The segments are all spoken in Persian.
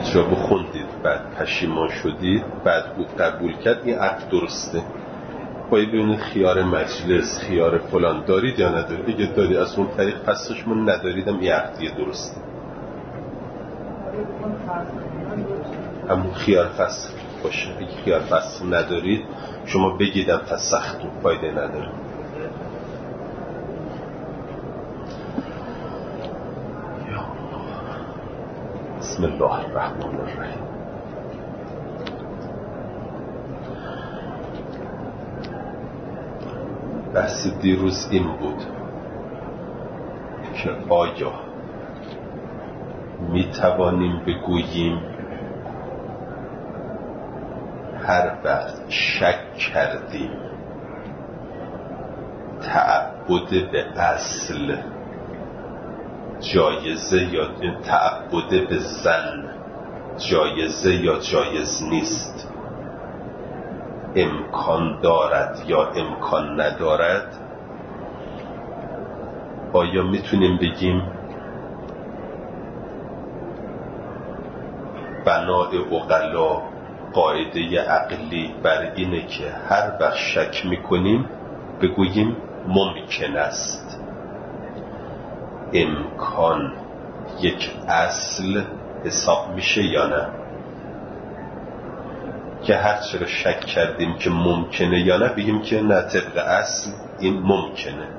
کتابو خوندید بعد پشیمان شدید بعد قبول کرد، این عقد درسته. باید ببینید خیار مجلس، خیار فلان دارید یا ندارید. اگه دارید از اون طریق پسش، من نداریدم این عقدیه درسته. همون خیار فسخ باشه. اگه خیار فسخ ندارید شما بگیدم فسختون، فایده نداره. بسم الله الرحمن الرحیم. بحث دیروز این بود که آیا می توانیم بگوییم هر وقت شک کردیم تعبد به اصل جایزه یا تعبد به ظن جایزه یا جایز نیست، امکان دارد یا امکان ندارد؟ آیا میتونیم بگیم بنای عقلا قاعده عقلی بر اینه که هر وقت شک میکنیم بگوییم ممکن است؟ امکان یک اصل حساب میشه یا نه؟ که هر چرا شک کردیم که ممکنه یا نه بگیم که نه، طبق اصل این ممکنه.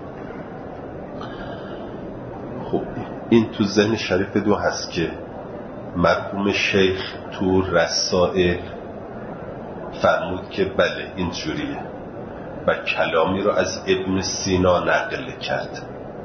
خب این تو ذهن شریف دو هست که مرحوم شیخ تو رسائل فرمود که بله اینجوریه و کلامی رو از ابن سینا نقل کرد.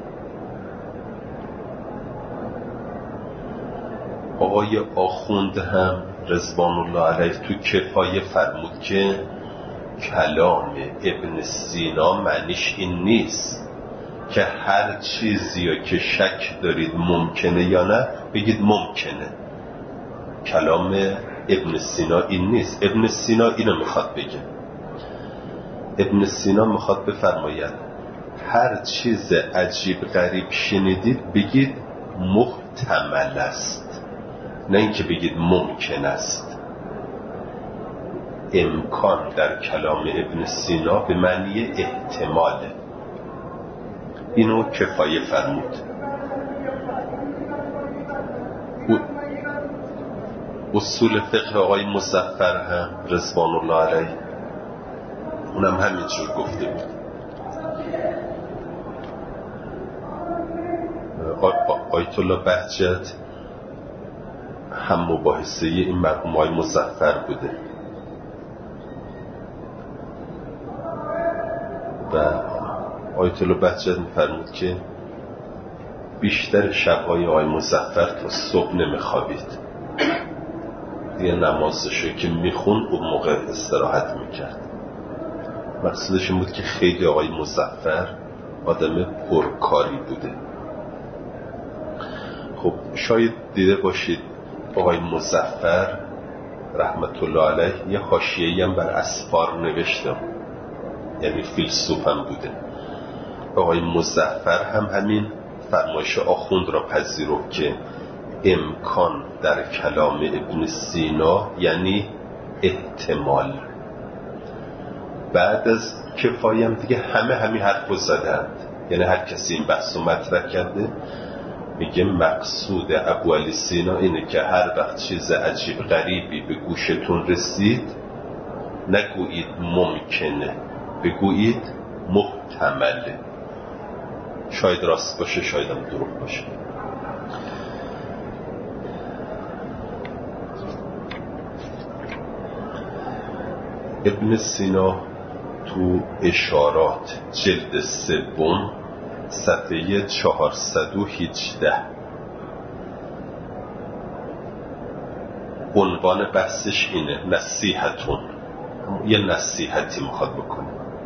آقای آخوند هم رضوان الله علیه تو کفایه فرمود که کلام ابن سینا معنیش این نیست که هر چیزی یا که شک دارید ممکنه یا نه بگید ممکنه. کلام ابن سینا این نیست. ابن سینا اینو میخواد بگه. ابن سینا میخواد بفرماید هر چیز عجیب غریب شنیدید بگید محتمل است، نه اینکه بگید ممکن است. امکان در کلام ابن سینا به معنی احتماله. اینو کفایه فرمود. اصول فقه آقای مظفر هم رضوان الله علیه اونم همینجور گفته بود. آیت الله بهجت هم مباحثه این مرحوم آقای مظفر بوده و آیت الله بهجت می‌فرمود که بیشتر شب‌های آقای مظفر تا صبح نمی‌خوابید. یه نمازشو که میخوند اون موقع استراحت میکرد. مقصودش این بود که خیلی آقای مظفر آدم پرکاری بوده. خب شاید دیده باشید آقای مظفر رحمت الله علیه یه حاشیه‌ای هم بر اسفار نوشتم، یعنی فیلسوف هم بوده. آقای مظفر هم همین فرمایش آخوند را پذیرفت که امکان در کلام ابن سینا یعنی احتمال. بعد از کفایه هم دیگه همین حرف رو زدند، یعنی هر کسی این بحث رو مطرح کرده میگه مقصود ابو علی سینا اینه که هر وقت چیز عجیب غریبی به گوشتون رسید نگویید ممکنه، بگویید محتمله. شاید راست باشه، شاید هم دروغ باشه. ابن سینا تو اشارات جلد 3 صفحه 418 عنوان بحثش اینه: نصیحتون. یه نصیحتی میخواد بکنه.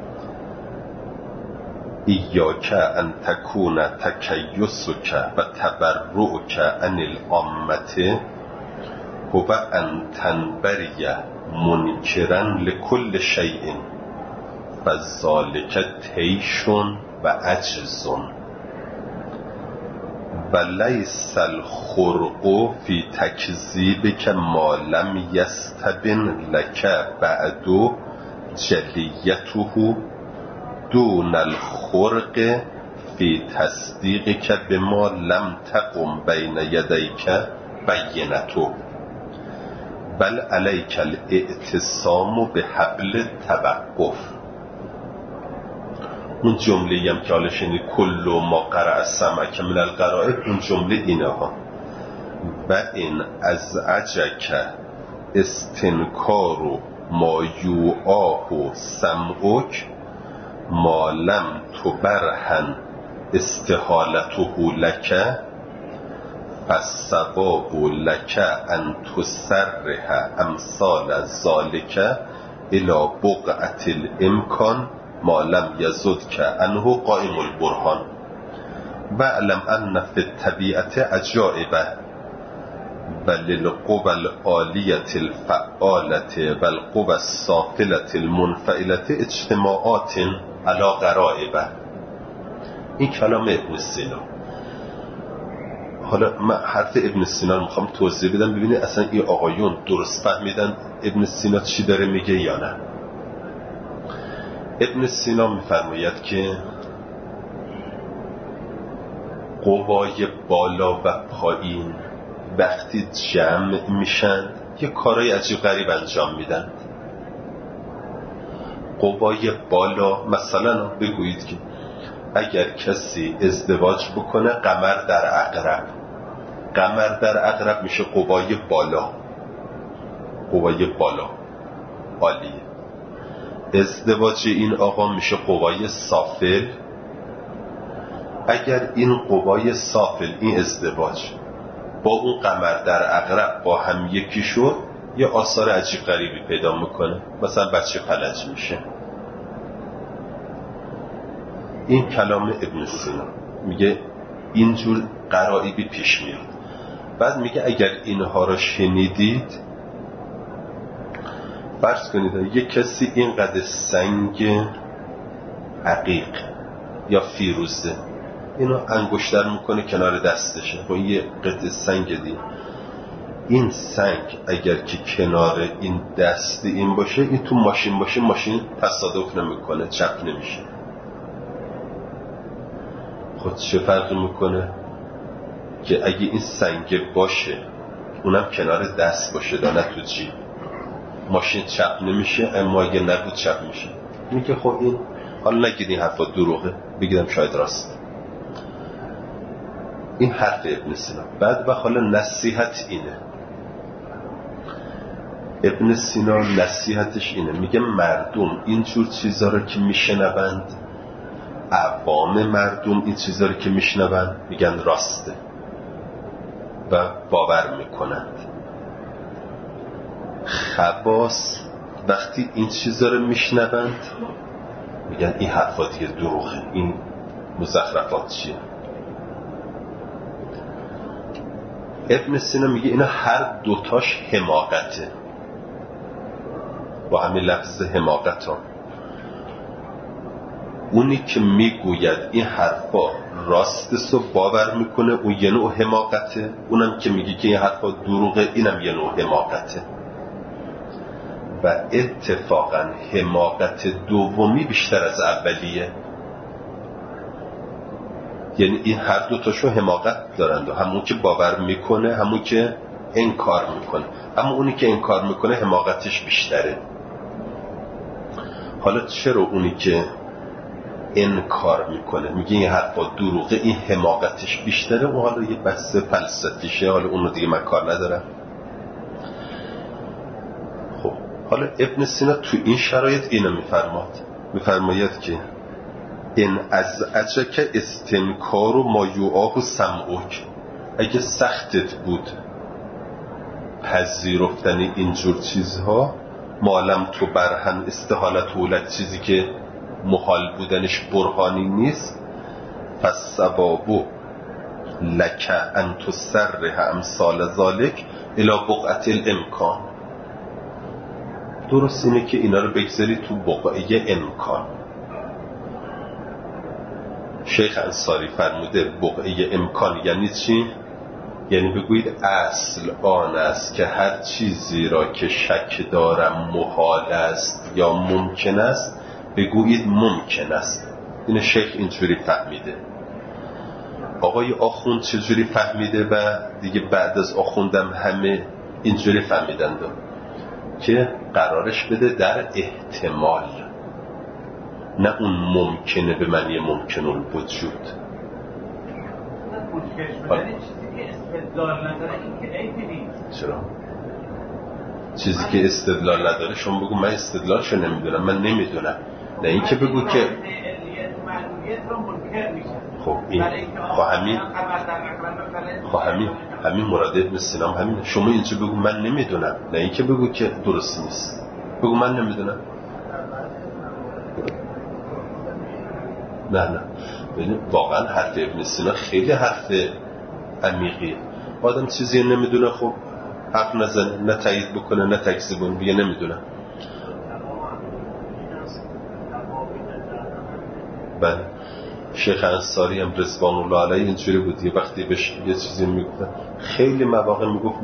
ایاک ان تکون تکیسک و تبرؤک عن العامه هو ان تنبری منکرا لکل شیء و ذالک تیشون و عجزون و لیس الخرق فی تکذیبک ما لم یستبن لک بعد جلیته دون الخرق فی تصدیقک بما لم تقم بین یدیک بینته بل علیک الاعتصام به حبل توقف. اون جمله هم که حالا شنید کل ما قرأ السمع من الغرائب، اون جمله اینه ها: و این از عجک استنکار ما یوآه سمعک ما لم تبرهن استحالته لک فالصواب لک ان تسرح امثال ذلک الى بقعة الامکان ما لم یزدک عنه قائم البرهان و علم ان فی الطبیعت عجائب و للقوى العالیة الفعالة و القوى السافلة المنفعلة اجتماعات علی غرائب. این کلام ابن سینا. حالا من حرف ابن سینا رو میخوام توضیح بدم ببینید اصلا این آقایون درست فهمیدن ابن سینا چی داره میگه یا نه. ابن سینا میفرماید که قوای بالا و پایین وقتی جمع میشن یه کارهای عجیب غریب انجام میدن. قوای بالا مثلا بگویید که اگر کسی ازدواج بکنه قمر در عقرب، قمر در عقرب میشه قوای بالا، قوای بالا عالیه. ازدواج این آقا میشه قوای سافل. اگر این قوای سافل، این ازدواج با اون قمر در عقرب با هم یکی شد یه آثار عجیب غریبی پیدا میکنه، مثلا بچه فلج میشه. این کلام ابن سینا میگه اینجور غرایبی پیش میاد. بعد میگه اگر اینها رو شنیدید، فرض کنید یک کسی اینقدر سنگ عقیق یا فیروزه اینو انگشتر میکنه کنار دستشه با یه قطعه سنگ دیگه. این سنگ اگر که کنار این دست این باشه، این تو ماشین باشه، ماشین تصادف نمیکنه، چپ نمیشه. خود چه فرقی میکنه که اگه این سنگ باشه اونم کنار دست باشه نه تو جیب، ماشین چپ نمیشه، اما اگه نبود چپ میشه. این که خب این حالا نگید این حرفا دروغه، بگیدم شاید راست. این حرف ابن سینا. بعد و حالا نصیحت اینه، ابن سینا نصیحتش اینه، میگه مردم اینجور چیزا رو که میشنوند، عوام مردم این چیزا رو که میشنوند میگن راسته و باور میکنند. خواص وقتی این چیزا رو میشنوند میگن این حرفا دیگه دروغه، این مزخرفات چیه. ابن سینا میگه اینا هر دوتاش حماقته، با همین لفظ حماقت ها. اونی که میگوید این حرفا راستست و باور میکنه اون یه نوع حماقته، اونم که میگه که این حرفا دروغه اینم یه نوع حماقته. و اتفاقا حماقت دومی بیشتر از اولیه. یعنی این هر دوتاشو حماقت دارند، همون که باور میکنه همون که انکار میکنه، اما اونی که انکار میکنه حماقتش بیشتره. حالا چرا اونی که انکار میکنه میگه این حرفا دروغه این حماقتش بیشتره؟ و حالا یه بحث فلسفیشه، حالا اونو دیگه من کار ندارم. خب حالا ابن سینا تو این شرایط اینو میفرماید که این از اجک استنکار و ما یوآه سمعک، اگه سختت بود پذیرفتن اینجور چیزها، مالم تو برهن استحالت اولد، چیزی که محال بودنش برهانی نیست، فالصواب لک ان تسرح امثال ذلک الی بقعة الامکان. درست اینه که اینا رو بگذاری تو بقعه امکان. شیخ انصاری فرموده بقعه امکان یعنی چی؟ یعنی بگویید اصل آن است که هر چیزی را که شک دارم محال است یا ممکن است بگویید ممکن است. این شیخ اینجوری فهمیده. آقای آخوند چجوری فهمیده و دیگه بعد از آخوندم همه اینجوری فهمیدند که قرارش بده در احتمال، نه اون ممکنه به معنی ممکن الوجود. چیزی که استدلال نداره این که عیبی نیست. چرا؟ چیزی که استدلال نداره شما بگو من استدلالشو نمیدونم، من نمیدونم، نه این که بگو که خب این همین مراد ابن سینا همین. شما اینجا بگو من نمیدونم، نه این که بگو که درست نیست. بگو من نمیدونم. نه ببین واقعا حرف ابن سینا خیلی حرف عمیقیه. آدم چیزی نمیدونه خب حرف نزنه، نه تایید بکنه نه تکذیب کنه، بگه نمیدونم. بله شیخ انصاری هم رضوان الله علیه اینجوری بود، یه وقتی بهش یه چیزی میگفت خیلی مواقع میگفت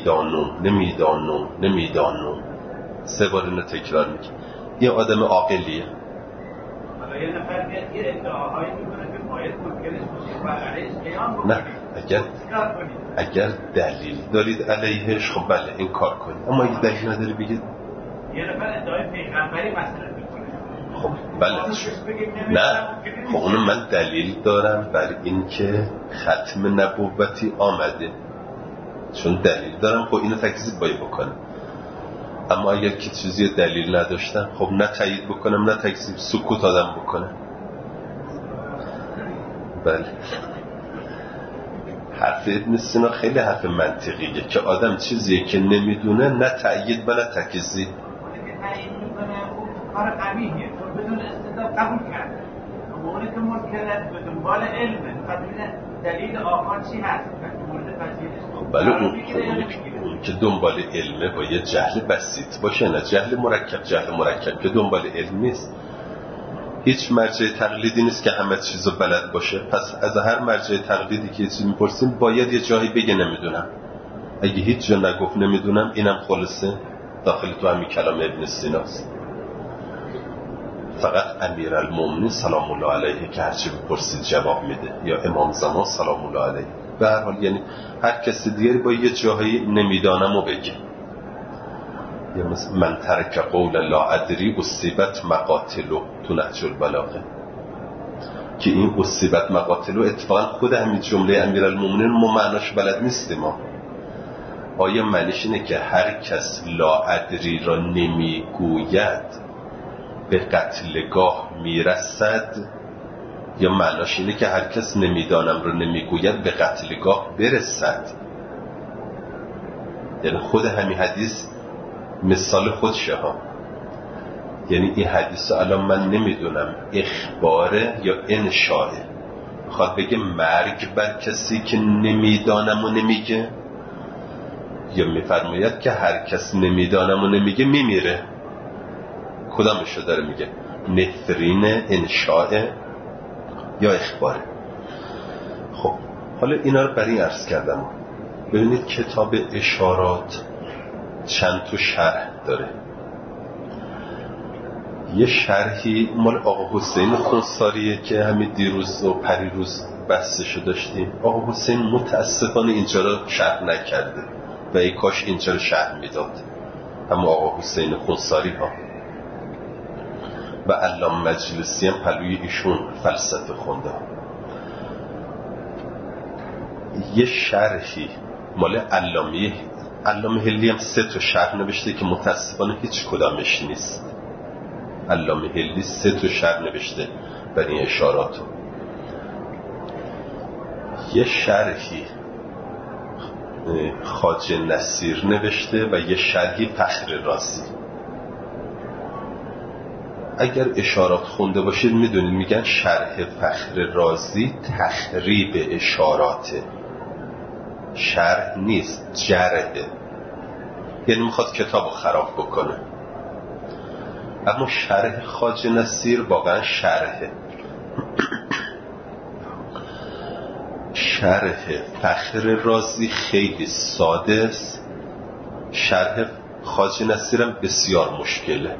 نمیدانم 3 بار اینو تکرار میکنه. یه آدم عاقلیه. حالا یه نفر یه ادعاهایی میکنه که باید ممکنه باشه و علیهش قیام بکنید. نه اگر دلیل دارید علیهش خب بله این کار کنید، اما اگه دلیل نداری بگید. یه نفر ادعای پیغمبری مثلا میکنه خب بله نه خب اونو من دلیل دارم بر این که ختم نبوتی آمده، چون دلیل دارم خب اینو تکذیب باید بکنم. اما اگر که چیزی دلیل نداشتم خب نه تایید بکنم نه تکذیب، سکوت آدم بکنم. بله حرف ابن سینا خیلی حرف منطقیه که آدم چیزیه که نمیدونه نه تایید و نه تکذیب. کار قبیحیه چون بدون استدلال قبول کرده. موردی که منکرت به دنبال علمه، ببینه دلیل آخر چی هست مورد پذیرش. خب بله اون که دنبال علمه با یه جهل بسیط باشه، نه جهل مرکب که دنبال علم نیست. هیچ مرجع تقلیدی نیست که همه چیزو بلد باشه. پس از هر مرجع تقلیدی که چیزی میپرسیم باید یه جایی بگه نمیدونم. اگه هیچ جا نگفت نمیدونم اینم خلاصه داخل تو همین کلام ابن سیناست. فقط امیرالمومنین سلام الله علیه که هرچی بپرسید جواب میده، یا امام زمان سلام الله علیه. به هر حال یعنی هر کسی دیگری با یه جایی نمیدانم و بگه. یا مثل من ترک قول لا ادری اصیبت مقاتلو تو نهج البلاغه که این اصیبت مقاتلو اتفاقا خود همین جمله امیرالمومنین ما معناش بلد نیستیم. ما آیا معنیش اینه که هر کس لا ادری را نمیگوید به قتلگاه میرسد، یا معناش اینه که هر کس نمیدانم رو نمیگوید به قتلگاه برسد؟ یعنی خود همین حدیث مثال خودشه ها. یعنی این حدیث الان من نمیدونم اخباره یا انشاءه، میخواد بگه مرگ بر کسی که نمیدانم و نمیگه، یا میفرماید که هر کس نمیدانم و نمیگه میمیره؟ کدامشو داره میگه؟ نفرین انشاء یا اخباره؟ خب حالا اینا رو برای عرض کردم. ببینید کتاب اشارات چند تا شرح داره. یه شرحی مال آقا حسین خونساریه که همین دیروز و پریروز بحثشو داشتیم. آقا حسین متاسفانه اینجا رو شرح نکرده و ای کاش اینجا رو شرح میداد، اما آقا حسین خونساری ها و علامه مجلسی هم پلوی ایشون فلسفه خونده. یه شرحی مال علامه هلی هم 3 تا شرح نوشته که متاسفانه هیچ کدامش نیست. علامه هلی 3 تا شرح نوشته برای اشاراتو. یه شرحی خواجه نصیر نوشته و یه شرحی فخر رازی. اگر اشارات خونده باشید میدونید میگن شرح فخر رازی تخریب اشاراته، شرح نیست، جرحه. یعنی میخواد کتابو خراب بکنه. اما شرح خواجه نصیر واقعا شرحه. شرح فخر رازی خیلی ساده است، شرح خواجه نصیرم بسیار مشکله.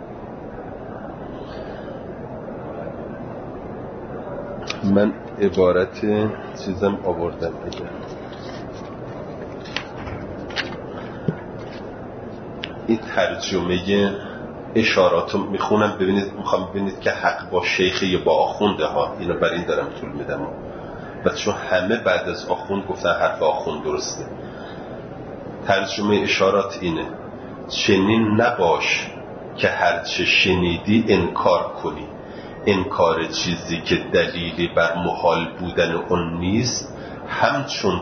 من عبارت چیزم آوردم بگم. این ترجمه اشاراتو میخونم ببینید، میخوام ببینید که حق با شیخه یا با آخونده ها، اینو بر این دارم طول میدم و چون همه بعد از آخوند گفتن حرف آخوند درسته. ترجمه اشارات اینه: چنین نباش که هرچه شنیدی انکار کنی. انکار چیزی که دلیلی بر محال بودن اون نیست همچون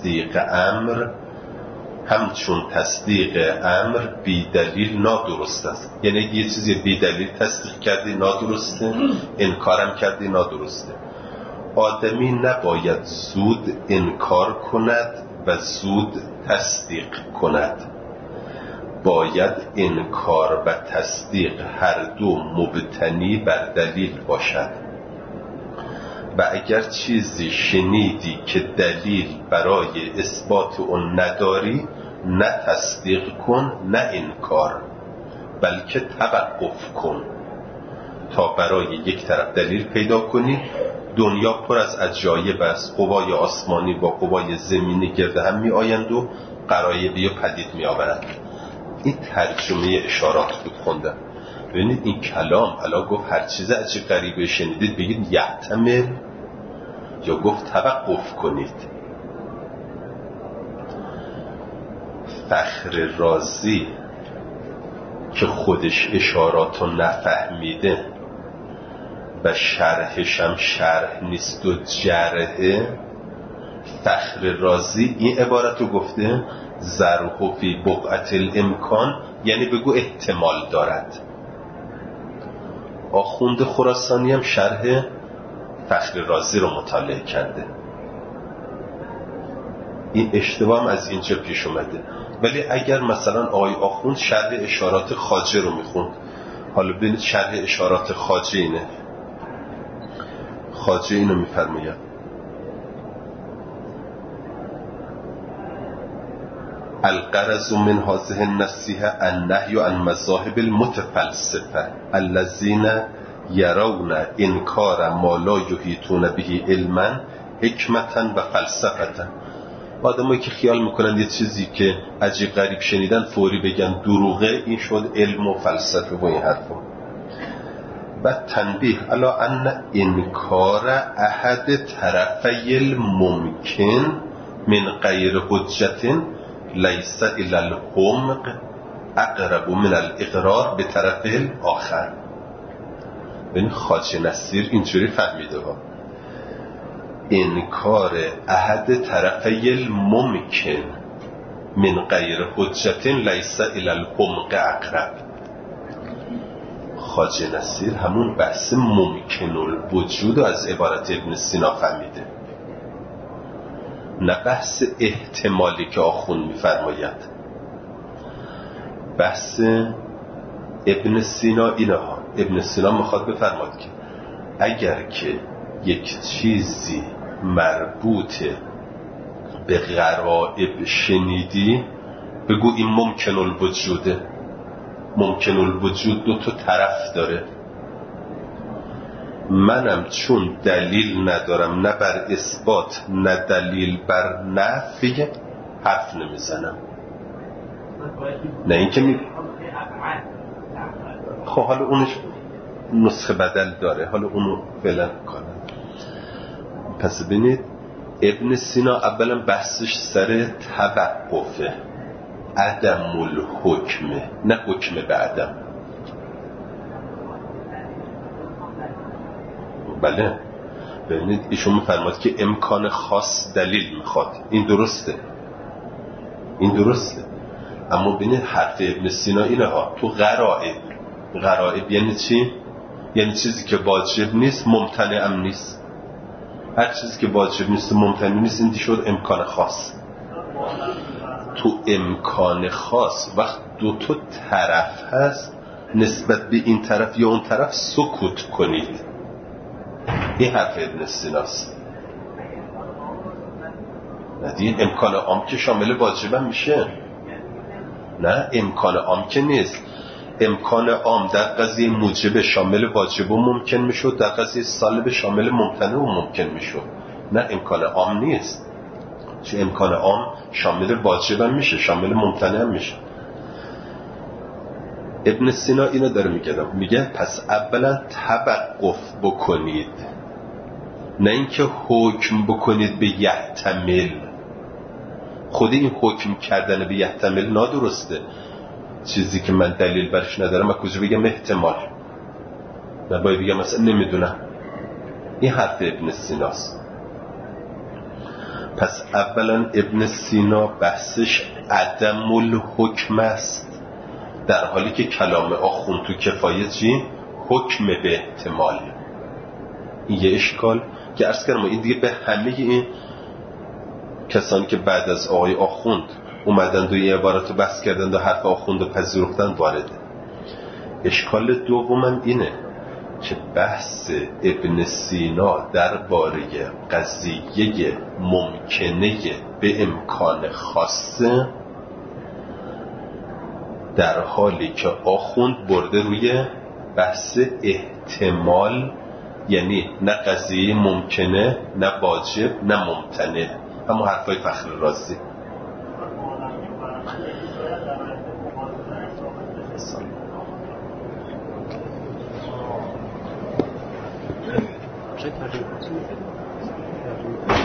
تصدیق امر بی دلیل نادرست است. یعنی یه چیزی بی دلیل تصدیق کردی نادرسته، انکارم کردی نادرسته. آدمی نباید زود انکار کند و زود تصدیق کند. باید انکار و تصدیق هر دو مبتنی بر دلیل باشد و اگر چیزی شنیدی که دلیل برای اثبات اون نداری، نه تصدیق کن نه انکار، بلکه توقف کن تا برای یک طرف دلیل پیدا کنی. دنیا پر از عجایب است، قوای آسمانی با قوای زمینی گرد هم می آیند و غرایبی و پدید می آورند. این ترجمه اشارات بود خوندم. ببینید این کلام الان گفت هر چیز عجیب غریبه شنیدید بگید یحتمل، یا گفت توقف کنید. فخر رازی که خودش اشاراتو نفهمیده و شرحش هم شرح نیست و جرحه، فخر رازی این عبارتو گفته: ذره فی بقعة الامکان، یعنی بگو احتمال دارد. آخوند خراسانی هم شرح فخر رازی رو مطالعه کرده. این اشتباه هم از اینجا پیش اومده. ولی اگر مثلا آقای آخوند شرح اشارات خواجه رو میخوند، حالا ببینید شرح اشارات خواجه اینه. خواجه اینو میفرماید: الغرض من هذه النصیحة النهی عن مذاهب المتفلسفه الذين يرون انکار ما لا یحیطون به علما حکمتا و فلسفتا. آدمایی که خیال میکنن یه چیزی که عجیب غریب شنیدن فوری بگن دروغه، این شد علم و فلسفه و این حرفا. و تنبیه علی ان انکار احد طرفی الممکن من غیر حجت لیس الی الحمق اقرب من الاقرار به طرف الاخر. ببین خواجه نصیر اینجوری فهمیده ها: انکار احد طرفی الممکن من غیر حجت لیس الی الحمق اقرب. خواجه نصیر همون بحث ممکن الوجود از عبارت ابن سینا فهمیده، نه بحث احتمالی که آخوند میفرماید. بحث ابن سینا اینه ها. ابن سینا میخواد بفرماید که اگر که یک چیزی مربوط به غرائب شنیدی بگو این ممکن الوجوده. ممکن الوجود دو تا طرف داره. منم چون دلیل ندارم نه بر اثبات نه دلیل بر نفی حرف نمیزنم. نه اینکه خب حالا اونش نسخه بدل داره، حالا اونو فعلا کنم. پس ببینید ابن سینا اولا بحثش سر توقفه، عدم الحکمه، نه حکم به عدم. بله ببینید ایشون میفرماد که امکان خاص دلیل میخواد. این درسته، این درسته. اما ببینید حرف ابن سینا اینه ها: تو غرائب یعنی چی؟ یعنی چیزی که واجب نیست ممتنع هم نیست. هر چیزی که واجب نیست ممتنع نیست این شد امکان خاص. تو امکان خاص وقت دو تا طرف هست، نسبت به این طرف یا اون طرف سکوت کنید. این حرف ابن سیناست. ندید امکان عام که شامل واجب هم میشه. نه امکان عام که نیست. امکان عام در قضیه موجب شامل واجب و ممکن میشد، در قضیه سالب شامل ممتنع و ممکن میشد. نه امکان عام نیست، چون امکان عام شامل واجب هم میشه، شامل ممتنع هم میشه. ابن سینا اینو داره میگه پس اولا توقف بکنید، نه اینکه حکم بکنید به یحتمل. خود این حکم کردن به یحتمل نادرسته. چیزی که من دلیل برش ندارم من کجا بگم احتمال؟ من باید بگم مثلا نمیدونم. این حرف ابن سیناست. پس اولا ابن سینا بحثش عدم الحکم است، در حالی که کلام آخوند تو کفایه چی؟ حکم به احتمال. این یه اشکال که عرض کردم این دیگه به همه این کسانی که بعد از آقای آخوند اومدند و یه عبارت رو بحث کردند و حرف آخوند رو پذیرفتند وارده. اشکال دومم اینه که بحث ابن سینا درباره قضیه ممکنه به امکان خاصه، در حالی که آخوند برده روی بحث احتمال، یعنی نه قضیه ممکنه، نه واجب، نه ممتنع. اما حرفای فخر رازی چه